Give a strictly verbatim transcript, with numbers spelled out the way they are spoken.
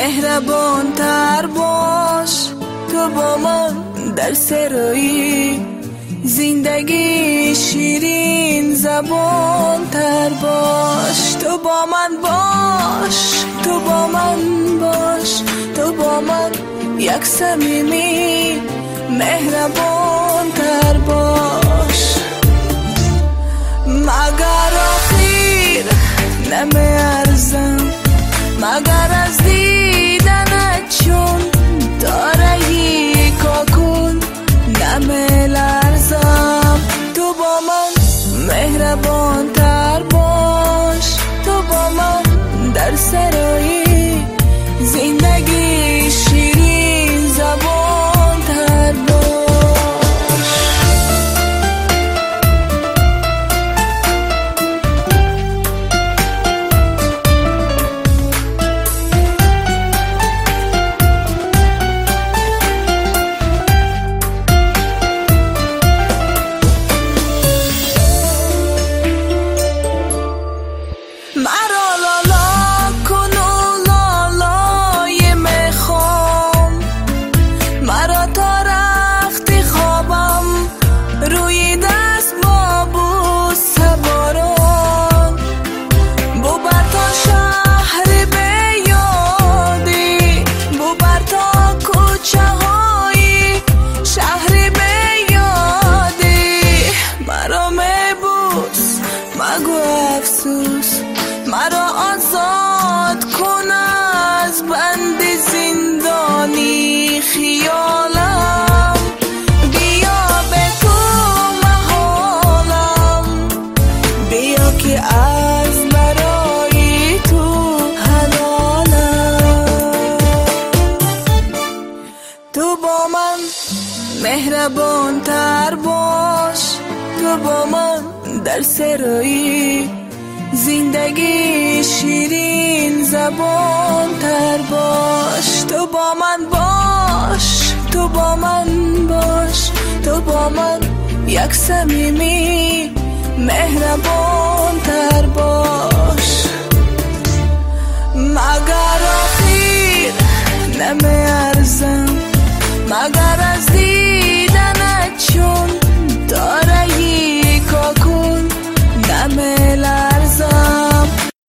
مهربان تر باش، تو با من در سرایی زندگی شیرین زبان تر باش. تو با من باش، تو با من باش، تو با من یک صمیمی مهربان تر باش. مگر آخر نمیارزم، مگر از دیدنت چون دارایی کاکون نمیلرزم. تو با من مهربان تر باش، تو با من در سرایی زندگی شیرین زبان تر باش. مرا آزاد کن از بند زندانی خیالم، بیا به تو محالم، بیا که از برای تو حلالم. تو با من مهربان تر باش، تو با من در سرایی زندگی شیرین زبان تر باش. تو با من باش، تو با من باش، تو با من یک صمیمی مهربان تر باش. مگر آخر نمیارزم، مگر از دیدنت چون